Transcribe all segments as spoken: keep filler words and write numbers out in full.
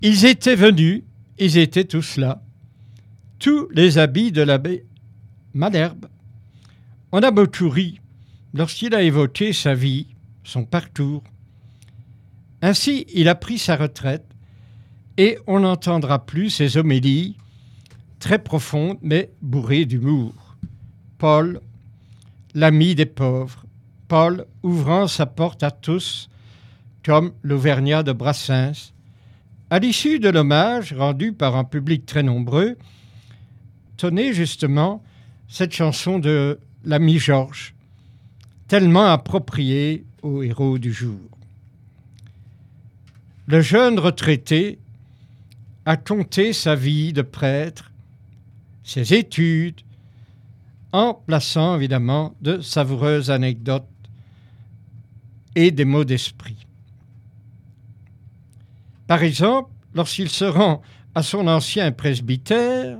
Ils étaient venus, ils étaient tous là, tous les habits de l'abbé Malherbe. On a beaucoup ri lorsqu'il a évoqué sa vie, son parcours. Ainsi, il a pris sa retraite et on n'entendra plus ses homélies très profondes mais bourrées d'humour. Paul, l'ami des pauvres, Paul ouvrant sa porte à tous, comme l'Auvergnat de Brassens. À l'issue de l'hommage rendu par un public très nombreux, tenez justement cette chanson de l'ami Georges, tellement appropriée au héros du jour. Le jeune retraité a conté sa vie de prêtre, ses études, en plaçant évidemment de savoureuses anecdotes et des mots d'esprit. Par exemple, lorsqu'il se rend à son ancien presbytère,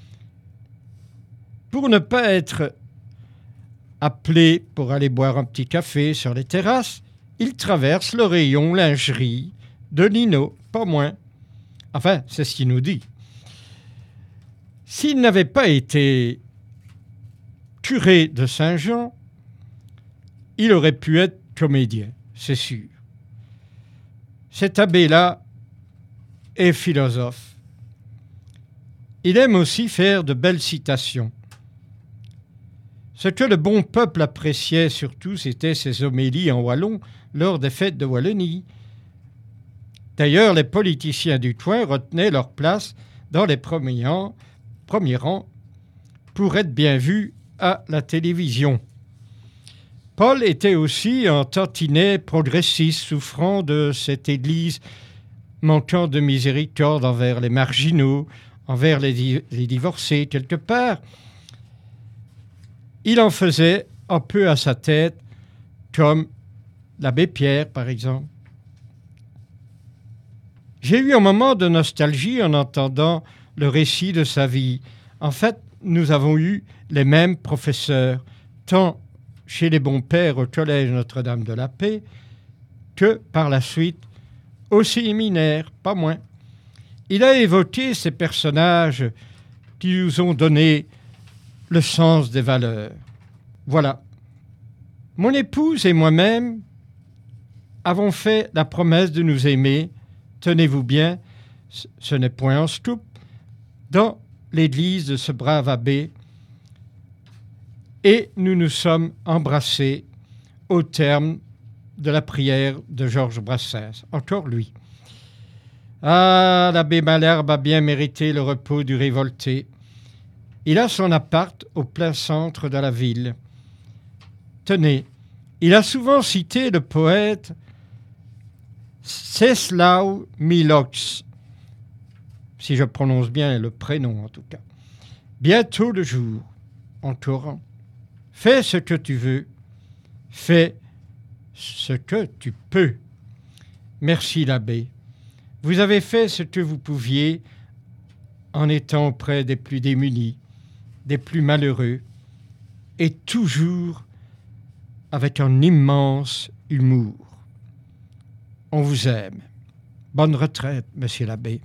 pour ne pas être appelé pour aller boire un petit café sur les terrasses, il traverse le rayon lingerie de Nino, pas moins. Enfin, c'est ce qu'il nous dit. S'il n'avait pas été curé de Saint-Jean, il aurait pu être comédien, c'est sûr. Cet abbé-là est philosophe. Il aime aussi faire de belles citations. Ce que le bon peuple appréciait surtout, c'était ses homélies en wallon lors des fêtes de Wallonie. D'ailleurs, les politiciens du coin retenaient leur place dans les premiers rangs, premiers rangs pour être bien vus à la télévision. Paul était aussi un tantinet progressiste souffrant de cette Église manquant de miséricorde envers les marginaux, envers les, di- les divorcés quelque part. Il en faisait un peu à sa tête, comme l'abbé Pierre, par exemple. J'ai eu un moment de nostalgie en entendant le récit de sa vie. En fait, nous avons eu les mêmes professeurs, tant chez les bons pères au Collège Notre-Dame de la Paix, que par la suite au séminaire, pas moins. Il a évoqué ces personnages qui nous ont donné le sens des valeurs. Voilà. Mon épouse et moi-même avons fait la promesse de nous aimer, tenez-vous bien, ce n'est point un scoop, dans l'église de ce brave abbé, et nous nous sommes embrassés au terme de la prière de Georges Brassens, encore lui. Ah, l'abbé Malherbe a bien mérité le repos du révolté. Il a son appart au plein centre de la ville. Tenez, il a souvent cité le poète Czesław Miłosz, si je prononce bien le prénom en tout cas. Bientôt le jour, en torrent. Fais ce que tu veux, fais ce que tu peux. Merci l'abbé. Vous avez fait ce que vous pouviez en étant auprès des plus démunis, des plus malheureux, et toujours avec un immense humour. On vous aime. Bonne retraite, monsieur l'abbé.